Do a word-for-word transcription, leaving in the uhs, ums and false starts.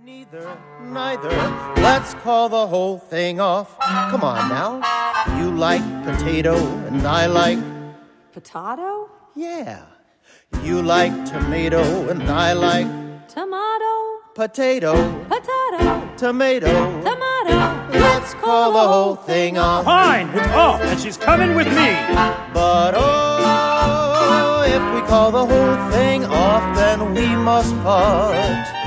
Neither, neither. Let's call the whole thing off. Come on now. You like potato and I like... Potato? Yeah. You like tomato and I like... Tomato. Potato. Potato. Tomato. Tomato. Let's call the whole thing off. Fine, it's off, and she's coming with me. But oh, if we call the whole thing off, then we must part.